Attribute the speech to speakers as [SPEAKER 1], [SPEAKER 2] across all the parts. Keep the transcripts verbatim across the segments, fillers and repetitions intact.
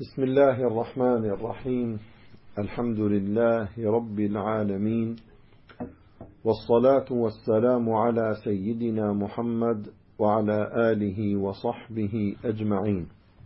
[SPEAKER 1] بسم الله الرحمن الرحيم. الحمد لله رب العالمين، والصلاة والسلام على سيدنا محمد وعلى آله وصحبه أجمعين.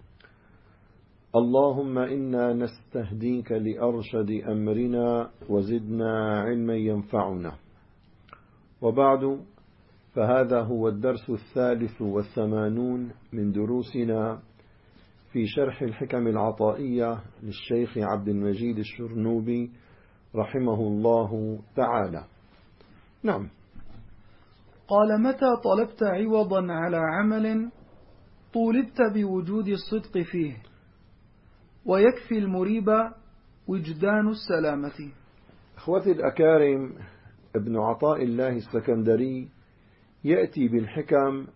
[SPEAKER 1] اللهم إنا نستهديك لأرشد أمرنا وزدنا علما ينفعنا. وبعد، فهذا هو الدرس الثالث والثمانون من دروسنا في شرح الحكم العطائية للشيخ عبد المجيد الشرنوبي رحمه الله تعالى. نعم.
[SPEAKER 2] قال: متى طلبت عوضا على عمل طولبت بوجود الصدق فيه، ويكفي المريب وجدان السلامة.
[SPEAKER 1] أخوتي الأكارم، ابن عطاء الله السكندري يأتي بالحكم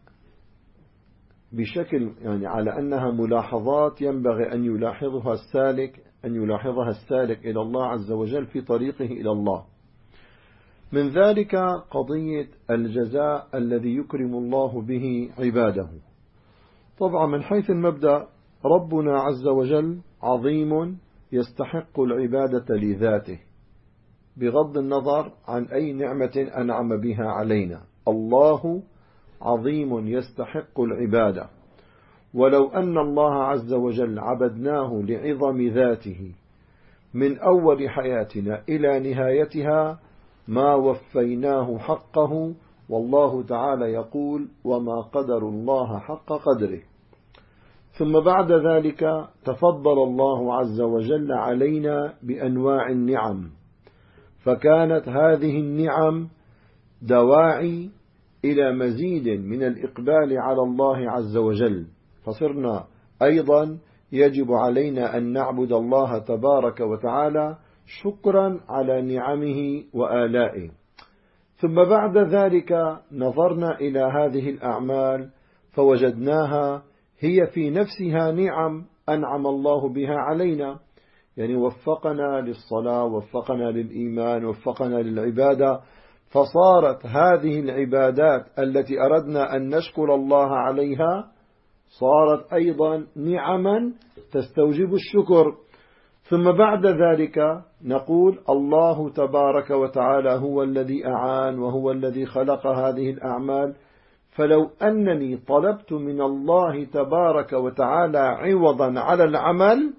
[SPEAKER 1] بشكل يعني على أنها ملاحظات ينبغي أن يلاحظها السالك أن يلاحظها السالك إلى الله عز وجل في طريقه إلى الله. من ذلك قضية الجزاء الذي يكرم الله به عباده. طبعا من حيث المبدأ ربنا عز وجل عظيم يستحق العبادة لذاته بغض النظر عن أي نعمة أنعم بها علينا. الله عظيم يستحق العبادة، ولو أن الله عز وجل عبدناه لعظم ذاته من أول حياتنا إلى نهايتها ما وفيناه حقه، والله تعالى يقول: وما قدر الله حق قدره. ثم بعد ذلك تفضل الله عز وجل علينا بأنواع النعم، فكانت هذه النعم دواعي إلى مزيد من الإقبال على الله عز وجل، فصرنا أيضا يجب علينا أن نعبد الله تبارك وتعالى شكرا على نعمه وآلائه. ثم بعد ذلك نظرنا إلى هذه الأعمال فوجدناها هي في نفسها نعم أنعم الله بها علينا، يعني وفقنا للصلاة، وفقنا للإيمان، وفقنا للعبادة، فصارت هذه العبادات التي أردنا أن نشكر الله عليها صارت أيضا نعما تستوجب الشكر. ثم بعد ذلك نقول: الله تبارك وتعالى هو الذي أعان وهو الذي خلق هذه الأعمال، فلو أنني طلبت من الله تبارك وتعالى عوضا على العمل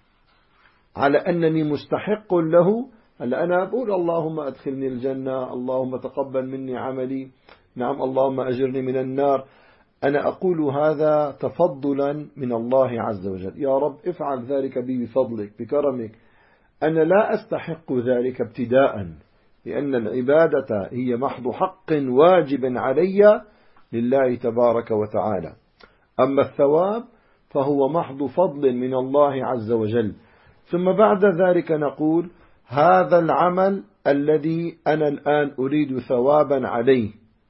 [SPEAKER 1] على أنني مستحق له، هلا أنا أقول: اللهم أدخلني الجنة، اللهم تقبل مني عملي، نعم اللهم أجرني من النار، أنا أقول هذا تفضلا من الله عز وجل. يا رب افعل ذلك بي بفضلك بكرمك. أنا لا أستحق ذلك ابتداء، لأن العبادة هي محض حق واجب علي لله تبارك وتعالى. أما الثواب فهو محض فضل من الله عز وجل. ثم بعد ذلك نقول: هذا العمل الذي أنا الآن أريد ثوابا عليه،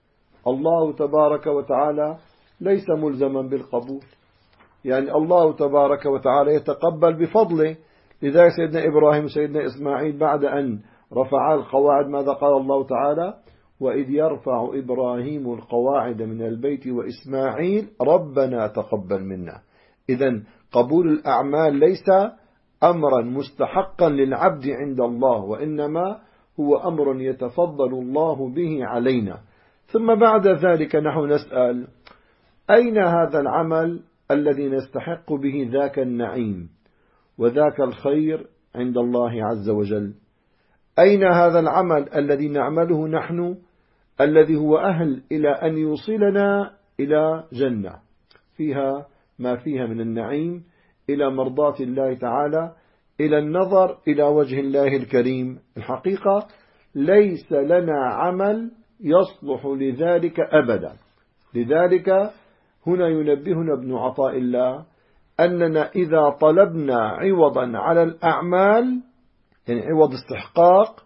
[SPEAKER 1] الله تبارك وتعالى ليس ملزما بالقبول، يعني الله تبارك وتعالى يتقبل بفضله. لذلك سيدنا إبراهيم وسيدنا إسماعيل بعد أن رفعا القواعد ماذا قال الله تعالى؟ وإذ يرفع إبراهيم القواعد من البيت وإسماعيل ربنا تقبل منا. إذن قبول الأعمال ليس أمرا مستحقا للعبد عند الله، وإنما هو أمر يتفضل الله به علينا. ثم بعد ذلك نحن نسأل: أين هذا العمل الذي نستحق به ذاك النعيم وذاك الخير عند الله عز وجل؟ أين هذا العمل الذي نعمله نحن الذي هو أهل إلى أن يوصلنا إلى جنة فيها ما فيها من النعيم، إلى مرضاة الله تعالى، إلى النظر إلى وجه الله الكريم؟ الحقيقة ليس لنا عمل يصلح لذلك أبدا. لذلك هنا ينبهنا ابن عطاء الله أننا إذا طلبنا عوضا على الأعمال، يعني عوض استحقاق،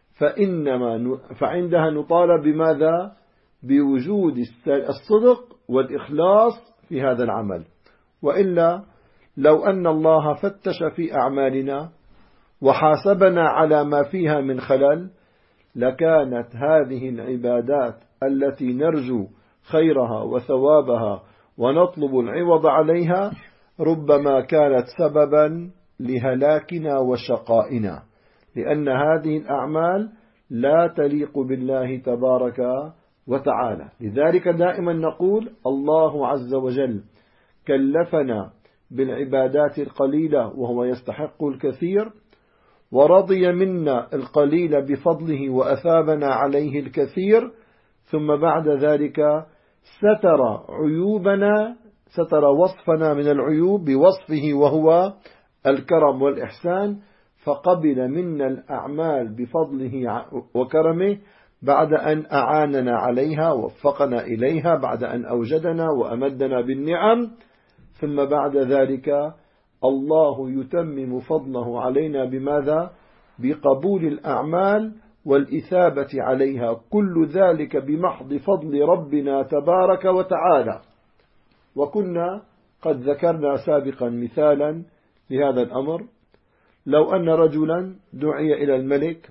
[SPEAKER 1] فإنما فعندها نطالب بماذا؟ بوجود الصدق والإخلاص في هذا العمل. وإلا لو أن الله فتش في أعمالنا وحاسبنا على ما فيها من خلل لكانت هذه العبادات التي نرجو خيرها وثوابها ونطلب العوض عليها ربما كانت سببا لهلاكنا وشقائنا، لأن هذه الأعمال لا تليق بالله تبارك وتعالى. لذلك دائما نقول الله عز وجل كلفنا بالعبادات القليلة وهو يستحق الكثير، ورضي منا القليل بفضله وأثابنا عليه الكثير، ثم بعد ذلك ستر عيوبنا، ستر وصفنا من العيوب بوصفه وهو الكرم والإحسان، فقبل منا الأعمال بفضله وكرمه بعد أن أعاننا عليها ووفقنا إليها، بعد أن أوجدنا وأمدنا بالنعم. ثم بعد ذلك الله يتمم فضله علينا بماذا؟ بقبول الأعمال والإثابة عليها، كل ذلك بمحض فضل ربنا تبارك وتعالى. وكنا قد ذكرنا سابقا مثالا لهذا الأمر. لو أن رجلا دعي إلى الملك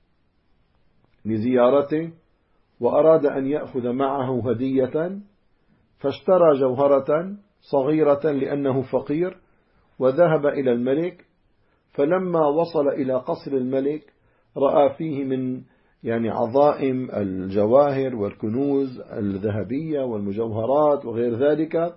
[SPEAKER 1] لزيارته وأراد أن يأخذ معه هدية، فاشترى جوهرة صغيرة لأنه فقير وذهب إلى الملك، فلما وصل إلى قصر الملك رأى فيه من يعني عظائم الجواهر والكنوز الذهبية والمجوهرات وغير ذلك،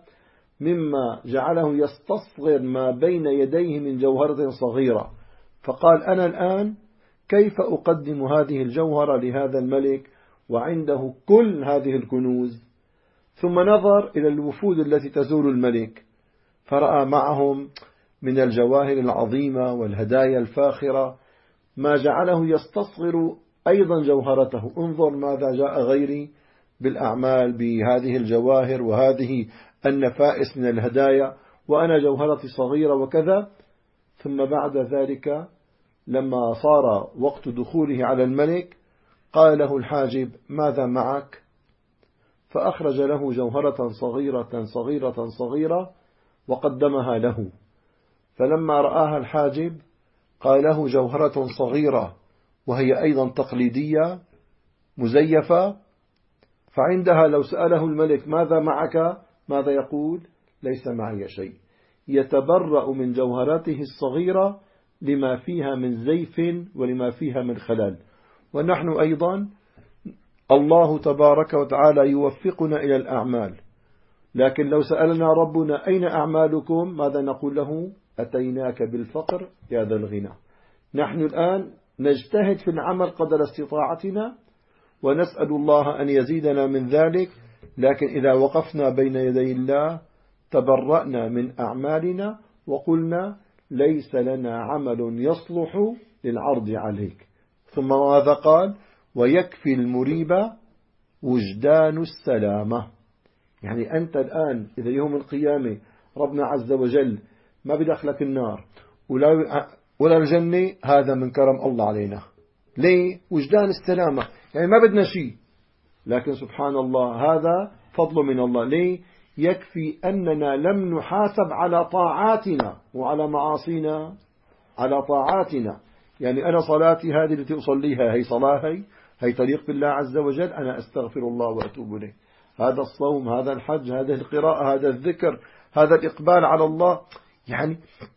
[SPEAKER 1] مما جعله يستصغر ما بين يديه من جوهرة صغيرة، فقال أنا الآن كيف أقدم هذه الجوهرة لهذا الملك وعنده كل هذه الكنوز؟ ثم نظر إلى الوفود التي تزور الملك فرأى معهم من الجواهر العظيمة والهدايا الفاخرة ما جعله يستصغر أيضا جوهرته. انظر ماذا جاء غيري بالأعمال بهذه الجواهر وهذه النفائس من الهدايا وأنا جوهرتي صغيرة وكذا. ثم بعد ذلك لما صار وقت دخوله على الملك قال له الحاجب ماذا معك؟ فأخرج له جوهرة صغيرة صغيرة صغيرة وقدمها له. فلما رآها الحاجب قال له جوهرة صغيرة وهي أيضا تقليدية مزيفة، فعندها لو سأله الملك ماذا معك ماذا يقول؟ ليس معي شيء. يتبرأ من جوهرته الصغيرة لما فيها من زيف ولما فيها من خلل. ونحن أيضا الله تبارك وتعالى يوفقنا إلى الأعمال، لكن لو سألنا ربنا أين أعمالكم ماذا نقول له؟ أتيناك بالفقر يا ذا الغنى. نحن الآن نجتهد في العمل قدر استطاعتنا ونسأل الله أن يزيدنا من ذلك، لكن إذا وقفنا بين يدي الله تبرأنا من أعمالنا وقلنا ليس لنا عمل يصلح للعرض عليك. ثم ماذا قال؟ ويكفي المريب وجدان السلامة. يعني أنت الآن إذا يوم القيامة ربنا عز وجل ما بدخلك النار ولا ولا الجنة، هذا من كرم الله علينا. ليه؟ وجدان السلامة، يعني ما بدنا شيء، لكن سبحان الله هذا فضل من الله. ليه؟ يكفي أننا لم نحاسب على طاعاتنا وعلى معاصينا، على طاعاتنا. يعني أنا صلاتي هذه التي أصليها هي صلاة هي, هي طريق بالله عز وجل، أنا أستغفر الله وأتوب إليه. هذا الصوم، هذا الحج، هذه القراءة، هذا الذكر، هذا الإقبال على الله. يعني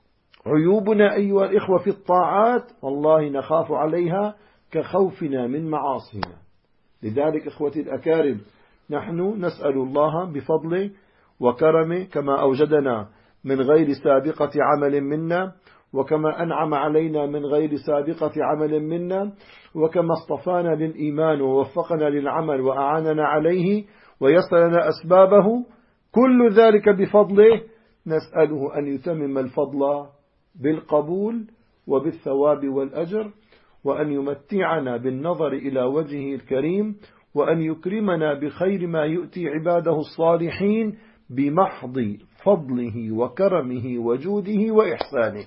[SPEAKER 1] عيوبنا أيها الإخوة في الطاعات والله نخاف عليها كخوفنا من معاصينا. لذلك إخوتي الأكارم نحن نسأل الله بفضله وكرمه كما أوجدنا من غير سابقة عمل منا، وكما أنعم علينا من غير سابقة عمل منا، وكما اصطفانا للإيمان ووفقنا للعمل وأعاننا عليه ويسر لنا أسبابه، كل ذلك بفضله. نسأله أن يتمم الفضل بالقبول وبالثواب والأجر، وأن يمتعنا بالنظر إلى وجهه الكريم، وأن يكرمنا بخير ما يؤتي عباده الصالحين بمحض فضله وكرمه وجوده وإحسانه.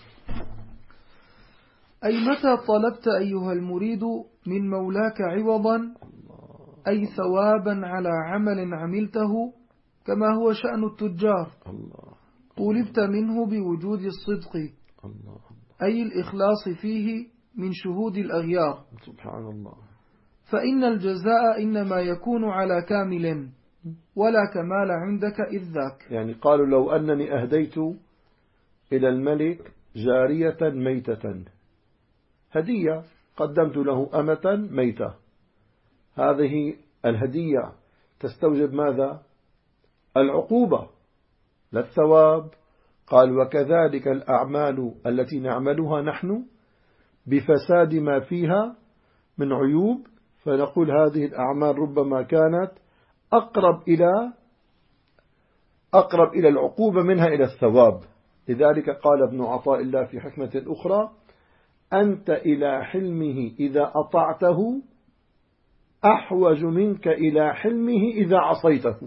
[SPEAKER 2] أي متى طلبت أيها المريد من مولاك عوضا، أي ثوابا على عمل عملته كما هو شأن التجار، طلبت منه بوجود الصدق، أي الإخلاص فيه من شهود الأغيار.
[SPEAKER 1] سبحان الله.
[SPEAKER 2] فإن الجزاء إنما يكون على كامل، ولا كمال عندك إذ ذاك.
[SPEAKER 1] يعني قالوا لو أنني أهديت إلى الملك جارية ميتة، هدية قدمت له أمة ميتة، هذه الهدية تستوجب ماذا؟ العقوبة لا الثواب. قال وكذلك الأعمال التي نعملها نحن بفساد ما فيها من عيوب، فنقول هذه الأعمال ربما كانت أقرب إلى أقرب إلى العقوبة منها إلى الثواب. لذلك قال ابن عطاء الله في حكمة أخرى: أنت إلى حلمه إذا أطعته أحوج منك إلى حلمه إذا عصيته.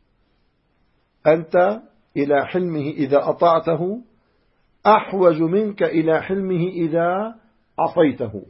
[SPEAKER 1] أنت إلى حلمه إذا أطعته أحوج منك إلى حلمه إذا عصيته.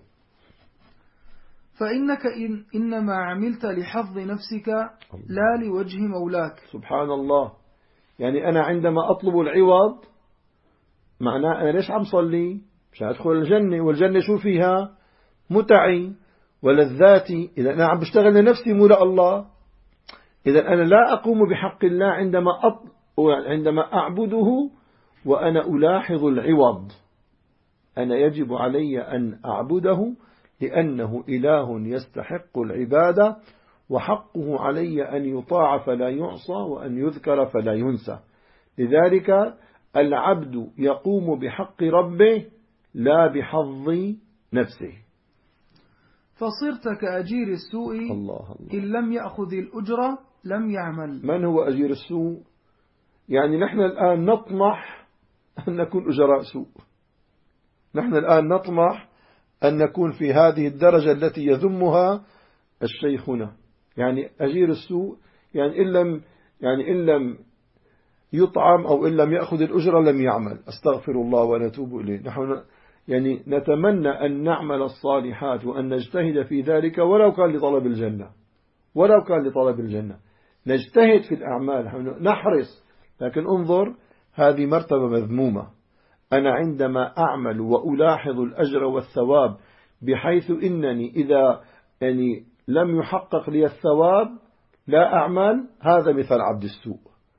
[SPEAKER 2] فإنك إن إنما عملت لحظ نفسك لا لوجه مولاك.
[SPEAKER 1] سبحان الله. يعني أنا عندما أطلب العوض معناه أنا ليش عم صلي؟ مش أدخل الجنة، والجنة شو فيها؟ متعي ولذاتي. إذا أنا عم بشتغل لنفسي مو لله. إذا أنا لا أقوم بحق الله عندما أطلب عندما أعبده وأنا ألاحظ العوض. أنا يجب علي أن أعبده لأنه إله يستحق العبادة، وحقه علي أن يطاع فلا يعصى وأن يذكر فلا ينسى. لذلك العبد يقوم بحق ربه لا بحظ نفسه.
[SPEAKER 2] فصرت كأجير السوء
[SPEAKER 1] الله الله.
[SPEAKER 2] إن لم يأخذ الأجرة لم يعمل.
[SPEAKER 1] من هو أجير السوء؟ يعني نحن الآن نطمح أن نكون أجراء سوء. نحن الآن نطمح أن نكون في هذه الدرجة التي يذمها الشيخنا. يعني أجير السوء يعني إن لم يعني إن لم يطعم أو إن لم يأخذ الأجرة لم يعمل. أستغفر الله ونتوب إليه. نحن يعني نتمنى أن نعمل الصالحات وأن نجتهد في ذلك ولو كان لطلب الجنة، ولو كان لطلب الجنة نجتهد في الأعمال، نحرص. لكن انظر، هذه مرتبة مذمومة. أنا عندما أعمل وألاحظ الأجر والثواب بحيث إنني إذا يعني لم يحقق لي الثواب لا أعمل، هذا مثل عبد السوء.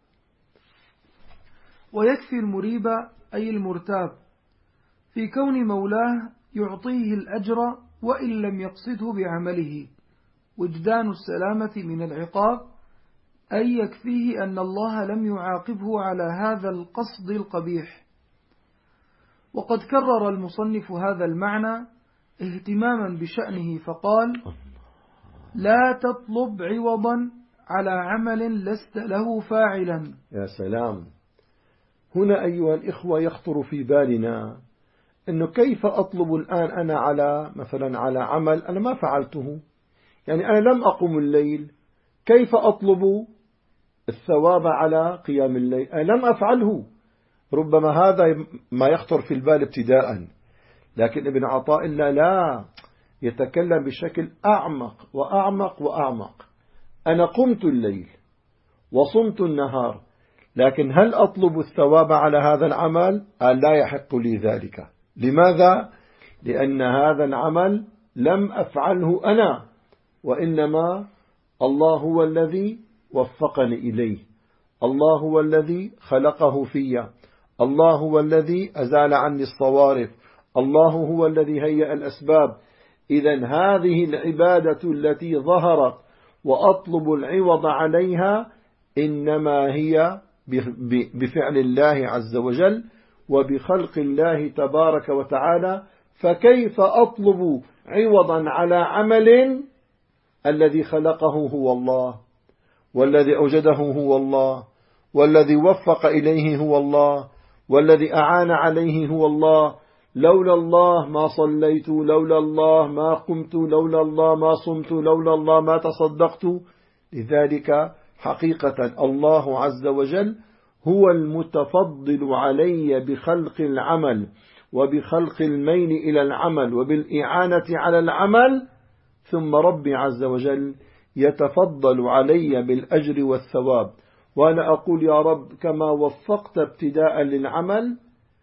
[SPEAKER 2] ويكفي المريب أي المرتاب في كون مولاه يعطيه الأجر وإن لم يقصده بعمله وجدان السلامة من العقاب، أي يكفيه أن الله لم يعاقبه على هذا القصد القبيح. وقد كرر المصنف هذا المعنى اهتماما بشأنه فقال: لا تطلب عوضا على عمل لست له فاعلا.
[SPEAKER 1] يا سلام. هنا أيها الإخوة يخطر في بالنا أنه كيف أطلب الآن أنا على مثلا على عمل أنا ما فعلته، يعني أنا لم أقم الليل، كيف أطلب الثواب على قيام الليل؟ أنا لم أفعله. ربما هذا ما يخطر في البال ابتداء، لكن ابن عطاء الله لا، يتكلم بشكل أعمق وأعمق وأعمق. أنا قمت الليل وصمت النهار، لكن هل أطلب الثواب على هذا العمل؟ قال لا يحق لي ذلك. لماذا؟ لأن هذا العمل لم أفعله أنا، وإنما الله هو الذي وفقني إليه، الله هو الذي خلقه في، الله هو الذي أزال عني الصوارف، الله هو الذي هيأ الأسباب. إذن هذه العبادة التي ظهرت وأطلب العوض عليها إنما هي بفعل الله عز وجل وبخلق الله تبارك وتعالى. فكيف أطلب عوضا على عمل الذي خلقه هو الله، والذي أوجده هو الله، والذي وفق إليه هو الله، والذي أعان عليه هو الله؟ لولا الله ما صليت، لولا الله ما قمت، لولا الله ما صمت، لولا الله ما تصدقت. لذلك حقيقة الله عز وجل هو المتفضل علي بخلق العمل وبخلق الميل إلى العمل وبالإعانة على العمل، ثم ربي عز وجل يتفضل علي بالأجر والثواب. وأنا أقول يا رب كما وفقت ابتداء للعمل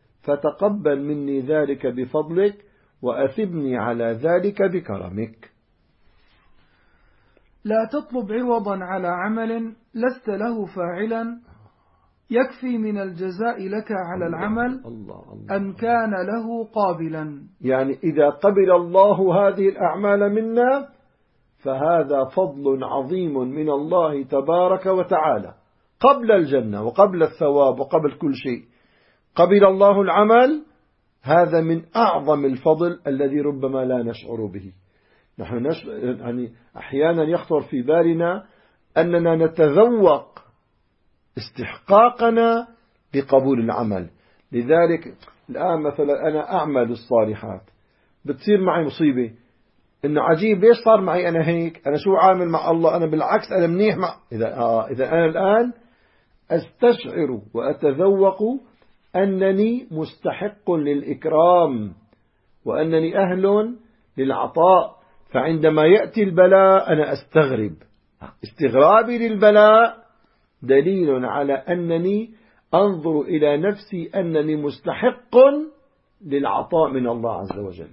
[SPEAKER 1] فتقبل مني ذلك بفضلك وأثبني على ذلك بكرمك.
[SPEAKER 2] لا تطلب عوضا على عمل لست له فاعلا، يكفي من الجزاء لك على العمل
[SPEAKER 1] الله الله
[SPEAKER 2] أن كان له قابلا.
[SPEAKER 1] يعني إذا قبل الله هذه الأعمال منا فهذا فضل عظيم من الله تبارك وتعالى، قبل الجنة وقبل الثواب وقبل كل شيء. قبل الله العمل، هذا من أعظم الفضل الذي ربما لا نشعر به. نحن نش... يعني أحيانا يخطر في بالنا أننا نتذوق استحقاقنا بقبول العمل. لذلك الآن مثلا أنا أعمل الصالحات، بتصير معي مصيبة، إنه عجيب ليش صار معي أنا هيك، أنا شو عامل مع الله، أنا بالعكس أنا منيح مع إذا, آه إذا أنا الآن أستشعر وأتذوق أنني مستحق للإكرام وأنني أهل للعطاء، فعندما يأتي البلاء أنا أستغرب. استغرابي للبلاء دليل على أنني أنظر إلى نفسي أنني مستحق للعطاء من الله عز وجل.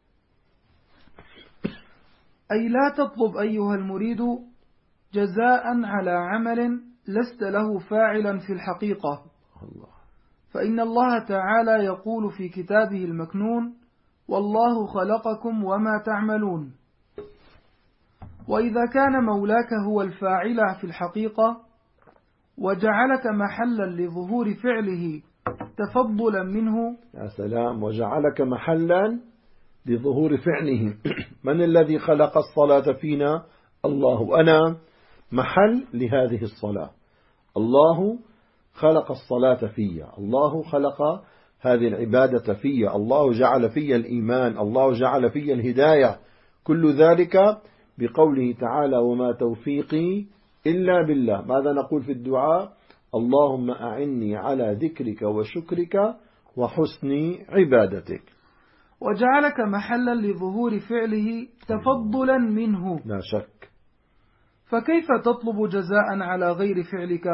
[SPEAKER 2] أي لا تطلب أيها المريد جزاء على عمل لست له فاعلا في الحقيقة،
[SPEAKER 1] الله.
[SPEAKER 2] فإن الله تعالى يقول في كتابه المكنون: والله خلقكم وما تعملون. وإذا كان مولاك هو الفاعل في الحقيقة وجعلك محلا لظهور فعله تفضلا منه،
[SPEAKER 1] يا سلام، وجعلك محلا لظهور فعله. من الذي خلق الصلاة فينا؟ الله. أنا محل لهذه الصلاة. الله خلق الصلاة فيا، الله خلق هذه العبادة فيا، الله جعل فيا الإيمان، الله جعل فيا الهداية. كل ذلك بقوله تعالى: وما توفيقي إلا بالله. ماذا نقول في الدعاء؟ اللهم أعني على ذكرك وشكرك وحسن عبادتك.
[SPEAKER 2] وجعلك محلا لظهور فعله تفضلا منه،
[SPEAKER 1] لا شك.
[SPEAKER 2] فكيف تطلب جزاء على غير فعلك؟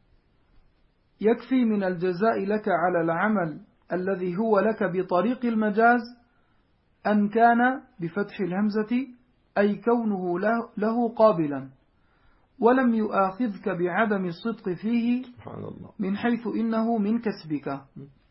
[SPEAKER 2] يكفي من الجزاء لك على العمل الذي هو لك بطريق المجاز أن كان بفتح الهمزة، أي كونه له قابلا، ولم يؤاخذك بعدم الصدق فيه من حيث إنه من كسبك.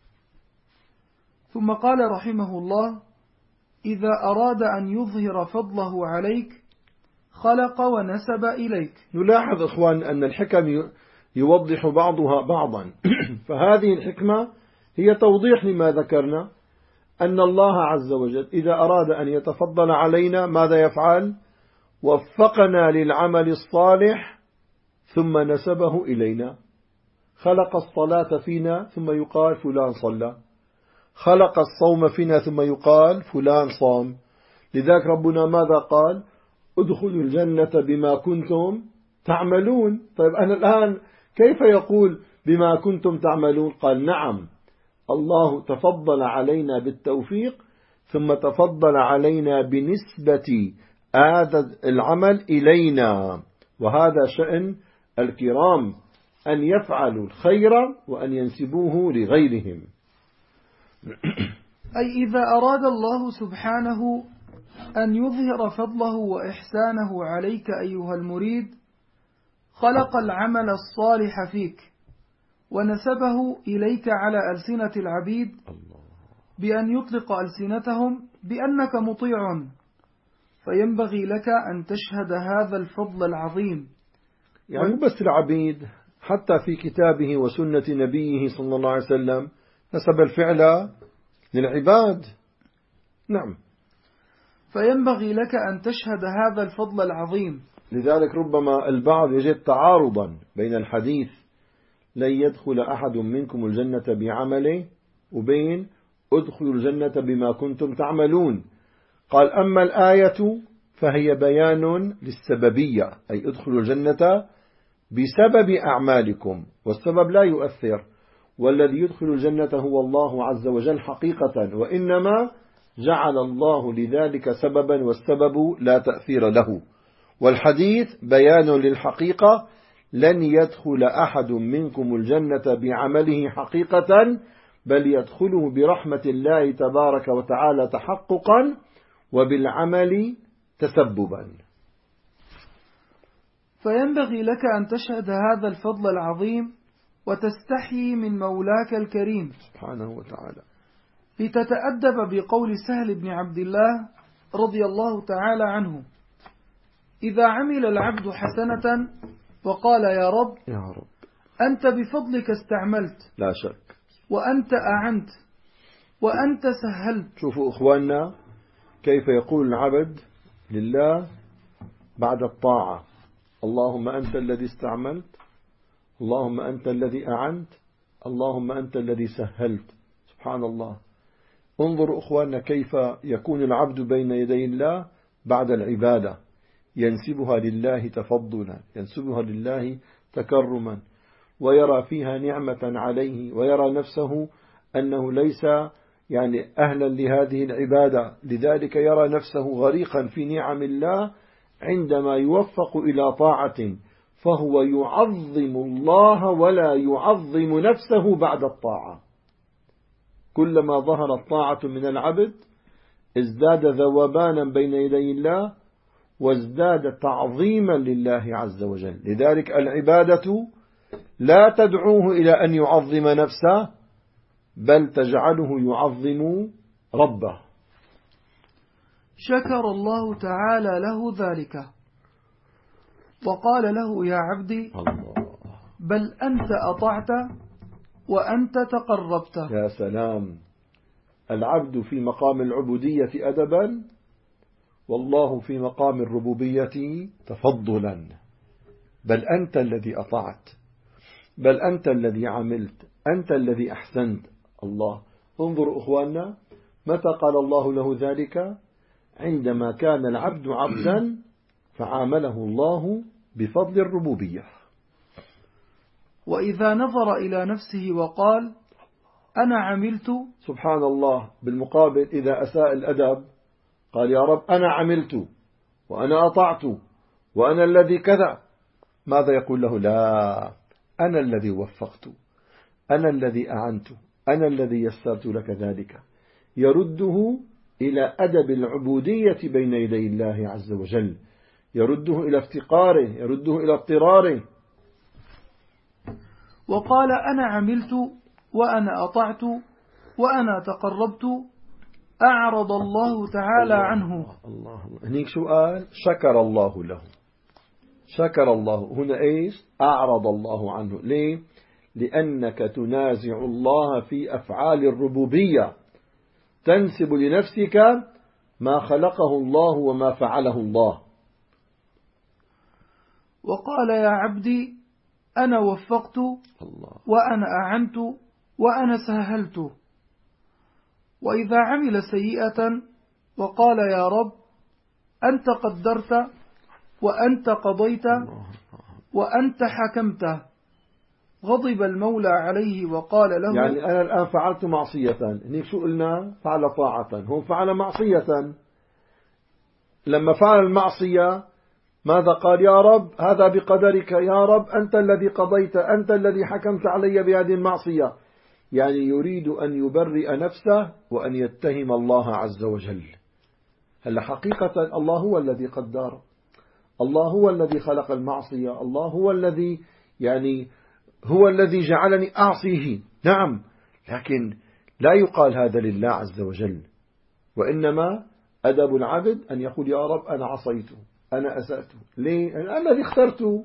[SPEAKER 2] ثم قال رحمه الله: إذا أراد أن يظهر فضله عليك خلق ونسب إليك.
[SPEAKER 1] نلاحظ إخوان أن الحكم يوضح بعضها بعضا. فهذه الحكمة هي توضيح لما ذكرنا، أن الله عز وجل إذا أراد أن يتفضل علينا ماذا يفعل؟ وفقنا للعمل الصالح ثم نسبه إلينا. خلق الصلاة فينا ثم يقال فلان صلى، خلق الصوم فينا ثم يقال فلان صام. لذلك ربنا ماذا قال؟ ادخلوا الجنة بما كنتم تعملون. طيب أنا الآن كيف يقول بما كنتم تعملون؟ قال نعم، الله تفضل علينا بالتوفيق ثم تفضل علينا بنسبة هذا العمل إلينا. وهذا شأن الكرام، أن يفعلوا الخير وأن ينسبوه لغيرهم.
[SPEAKER 2] أي إذا أراد الله سبحانه أن يظهر فضله وإحسانه عليك أيها المريد خلق العمل الصالح فيك ونسبه إليك على ألسنة العبيد بأن يطلق ألسنتهم بأنك مطيع، فينبغي لك أن تشهد هذا الفضل العظيم.
[SPEAKER 1] يعني بس العبيد، حتى في كتابه وسنة نبيه صلى الله عليه وسلم نسب الفعل للعباد. نعم.
[SPEAKER 2] فينبغي لك أن تشهد هذا الفضل العظيم.
[SPEAKER 1] لذلك ربما البعض يجد تعارضا بين الحديث لن يدخل أحد منكم الجنة بعمله وبين ادخلوا الجنة بما كنتم تعملون. قال أما الآية فهي بيان للسببية، أي ادخلوا الجنة بسبب أعمالكم، والسبب لا يؤثر، والذي يدخل الجنة هو الله عز وجل حقيقة، وإنما جعل الله لذلك سببا والسبب لا تأثير له. والحديث بيان للحقيقة، لن يدخل أحد منكم الجنة بعمله حقيقة، بل يدخله برحمة الله تبارك وتعالى تحققا وبالعمل تسببا.
[SPEAKER 2] فينبغي لك أن تشهد هذا الفضل العظيم وتستحيي من مولاك الكريم
[SPEAKER 1] سبحانه وتعالى،
[SPEAKER 2] لتتأدب بقول سهل بن عبد الله رضي الله تعالى عنه: إذا عمل العبد حسنة وقال يا رب
[SPEAKER 1] يا رب
[SPEAKER 2] أنت بفضلك استعملت،
[SPEAKER 1] لا شك،
[SPEAKER 2] وأنت أعنت، وأنت سهلت.
[SPEAKER 1] شوفوا إخواننا كيف يقول العبد لله بعد الطاعة: اللهم أنت الذي استعملت، اللهم أنت الذي أعنت، اللهم أنت الذي سهلت. سبحان الله. انظروا أخواننا كيف يكون العبد بين يدي الله بعد العبادة، ينسبها لله تفضلا، ينسبها لله تكرما، ويرى فيها نعمة عليه، ويرى نفسه أنه ليس يعني أهلا لهذه العبادة، لذلك يرى نفسه غريقا في نعم الله عندما يوفق إلى طاعة، فهو يعظم الله ولا يعظم نفسه بعد الطاعة. كلما ظهرت طاعة من العبد ازداد ذوبانا بين يدي الله، وازداد تعظيما لله عز وجل. لذلك العبادة لا تدعوه إلى أن يعظم نفسه، بل تجعله يعظم ربه.
[SPEAKER 2] شكر الله تعالى له ذلك وقال له: يا عبدي
[SPEAKER 1] الله.
[SPEAKER 2] بل أنت أطعت وأنت تقربت.
[SPEAKER 1] يا سلام. العبد في مقام العبودية أدبا، والله في مقام الربوبية تفضلا. بل أنت الذي أطعت، بل أنت الذي عملت، أنت الذي أحسنت. الله. انظروا أخواننا متى قال الله له ذلك؟ عندما كان العبد عبدا فعامله الله بفضل الربوبية.
[SPEAKER 2] وإذا نظر إلى نفسه وقال أنا عملت،
[SPEAKER 1] سبحان الله، بالمقابل إذا أساء الأدب قال يا رب أنا عملت وأنا أطعت وأنا الذي كذا، ماذا يقول له؟ لا، أنا الذي وفقت، أنا الذي أعنت، أنا الذي يسرت لك ذلك. يرده إلى أدب العبودية بين يدي الله عز وجل، يرده إلى افتقاره، يرده إلى اضطراره.
[SPEAKER 2] وقال أنا عملت وأنا أطعت وأنا تقربت، أعرض الله تعالى
[SPEAKER 1] الله
[SPEAKER 2] عنه.
[SPEAKER 1] الله الله. هنيك شو قال؟ شكر الله له. شكر الله هنا إيش؟ أعرض الله عنه. ليه؟ لأنك تنازع الله في أفعال الربوبية، تنسب لنفسك ما خلقه الله وما فعله الله.
[SPEAKER 2] وقال يا عبدي أنا وفقت
[SPEAKER 1] الله.
[SPEAKER 2] وأنا أعنت وأنا سهلت. وإذا عمل سيئة وقال يا رب أنت قدرت وأنت قضيت وأنت حكمت، غضب المولى عليه وقال له:
[SPEAKER 1] يعني أنا الآن فعلت معصية، هنيك شو قلنا؟ فعل طاعة، هم فعل معصية. لما فعل المعصية ماذا قال؟ يا رب هذا بقدرك، يا رب أنت الذي قضيت، أنت الذي حكمت علي بهذه المعصية. يعني يريد أن يبرئ نفسه وأن يتهم الله عز وجل. هل حقيقة الله هو الذي قدر، الله هو الذي خلق المعصية، الله هو الذي يعني هو الذي جعلني أعصيه، نعم، لكن لا يقال هذا لله عز وجل. وإنما أدب العبد أن يقول يا رب أنا عصيته، أنا أسأت، ليه؟ أنا الذي اخترته.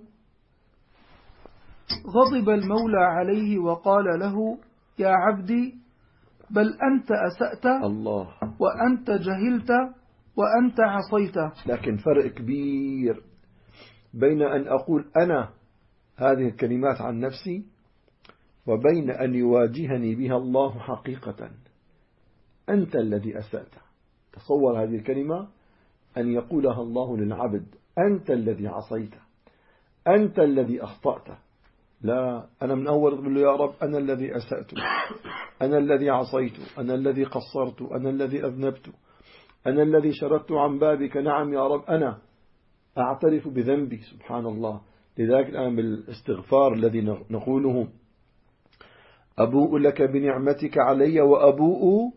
[SPEAKER 2] غضب المولى عليه وقال له: يا عبدي بل أنت أسأت
[SPEAKER 1] الله.
[SPEAKER 2] وأنت جهلت وأنت عصيت.
[SPEAKER 1] لكن فرق كبير بين أن أقول أنا هذه الكلمات عن نفسي وبين أن يواجهني بها الله حقيقة. أنت الذي أسأت. تصور هذه الكلمة أن يقولها الله للعبد: أنت الذي عصيت، أنت الذي أخطأت. لا، أنا من أول أقول له يا رب أنا الذي أسأت، أنا الذي عصيت، أنا الذي قصرت، أنا الذي أذنبت، أنا الذي شردت عن بابك. نعم يا رب أنا أعترف بذنبي. سبحان الله. لذلك الآن بالاستغفار الذي نقوله: أبوء لك بنعمتك علي وأبوء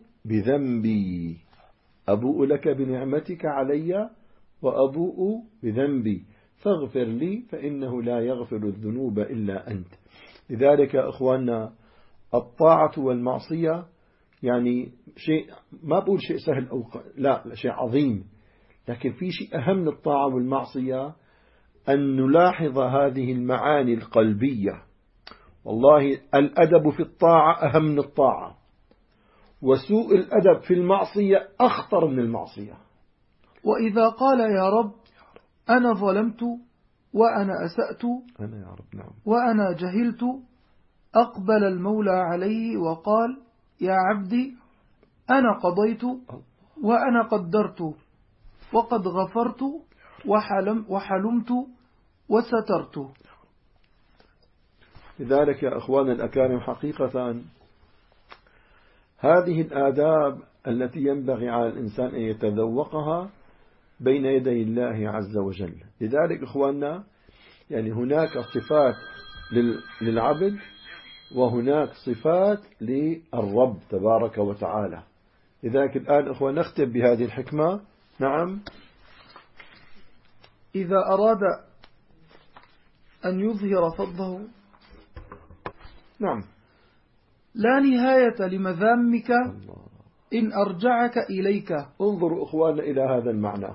[SPEAKER 1] بذنبي، أبوء لك بنعمتك علي وأبوء بذنبي. فاغفر لي فإنه لا يغفر الذنوب إلا أنت. لذلك أخواننا الطاعة والمعصية يعني شيء، ما بقول شيء سهل أو لا، شيء عظيم، لكن في شيء أهم من الطاعة والمعصية، أن نلاحظ هذه المعاني القلبية. والله الأدب في الطاعة أهم من الطاعة، وسوء الأدب في المعصية أخطر من المعصية.
[SPEAKER 2] وإذا قال يا رب أنا ظلمت وأنا أسأت
[SPEAKER 1] أنا يا رب نعم
[SPEAKER 2] وأنا جهلت، أقبل المولى عليه وقال يا عبدي أنا قضيت وأنا قدرت وقد غفرت وحلم وحلمت وسترت.
[SPEAKER 1] لذلك يا أخوان الأكارم حقيقة هذه الآداب التي ينبغي على الإنسان أن يتذوقها بين يدي الله عز وجل. لذلك أخواننا يعني هناك صفات للعبد وهناك صفات للرب تبارك وتعالى. لذلك الآن أخوان نختم بهذه الحكمة. نعم.
[SPEAKER 2] إذا أراد أن يظهر فضله
[SPEAKER 1] نعم
[SPEAKER 2] لا نهاية لمذامك إن أرجعك إليك.
[SPEAKER 1] انظروا أخواننا إلى هذا المعنى،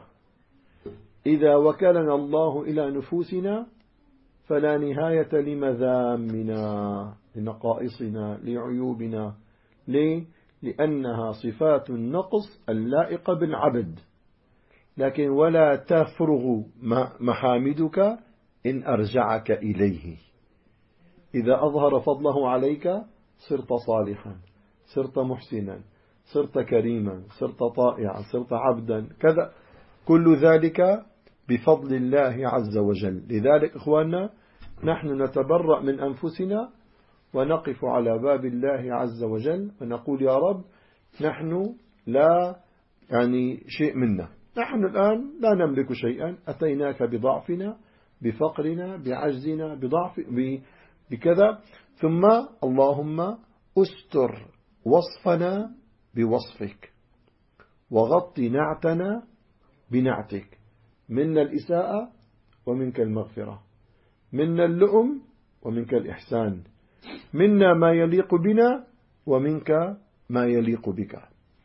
[SPEAKER 1] إذا وكلنا الله إلى نفوسنا فلا نهاية لمذامنا، لنقائصنا، لعيوبنا. ليه؟ لأنها صفات النقص اللائقة بالعبد. لكن ولا تفرغ محامدك إن أرجعك إليه. إذا أظهر فضله عليك صرت صالحا، صرت محسنا، صرت كريما، صرت طائعا، صرت عبدا كذا، كل ذلك بفضل الله عز وجل. لذلك إخواننا نحن نتبرأ من أنفسنا ونقف على باب الله عز وجل ونقول يا رب نحن لا يعني شيء منا، نحن الآن لا نملك شيئا، أتيناك بضعفنا، بفقرنا، بعجزنا، بضعف بكذا، ثم اللهم أستر وصفنا بوصفك وغطي نعتنا بنعتك، منا الإساءة ومنك المغفرة، منا اللؤم ومنك الإحسان، منا ما يليق بنا ومنك ما يليق بك.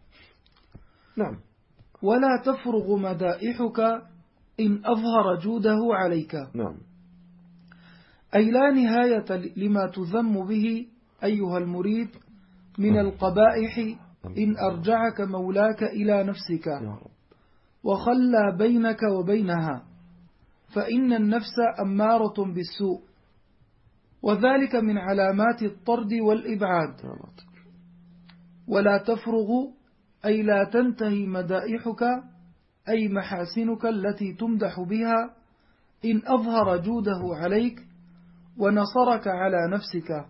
[SPEAKER 1] نعم.
[SPEAKER 2] ولا تفرغ مدائحك إن أظهر جوده عليك.
[SPEAKER 1] نعم.
[SPEAKER 2] أي لا نهاية لما تذم به أيها المريد من القبائح إن أرجعك مولاك إلى نفسك وخلى بينك وبينها، فإن النفس أمارة بالسوء، وذلك من علامات الطرد والإبعاد. ولا تفرغ أي لا تنتهي مدائحك أي محاسنك التي تمدح بها إن أظهر جوده عليك ونصرك على نفسك،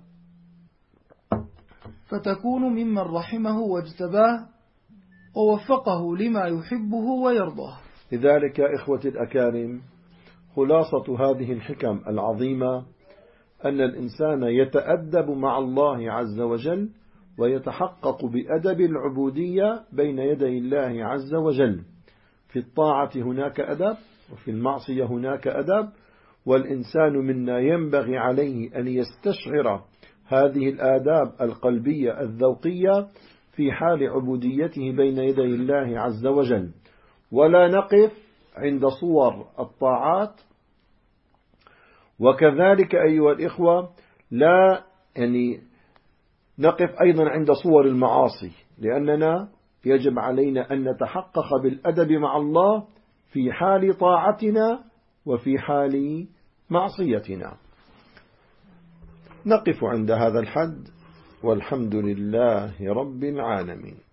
[SPEAKER 2] فتكون ممن رحمه واجتباه ووفقه لما يحبه ويرضاه.
[SPEAKER 1] لذلك يا إخوة الأكارم خلاصة هذه الحكم العظيمة أن الإنسان يتأدب مع الله عز وجل ويتحقق بأدب العبودية بين يدي الله عز وجل. في الطاعة هناك أدب وفي المعصية هناك أدب، والإنسان منا ينبغي عليه أن يستشعر هذه الآداب القلبية الذوقية في حال عبوديته بين يدي الله عز وجل. ولا نقف عند صور الطاعات، وكذلك أيها الإخوة لا يعني نقف أيضا عند صور المعاصي، لأننا يجب علينا أن نتحقق بالأدب مع الله في حال طاعتنا وفي حال معصيتنا. نقف عند هذا الحد، والحمد لله رب العالمين.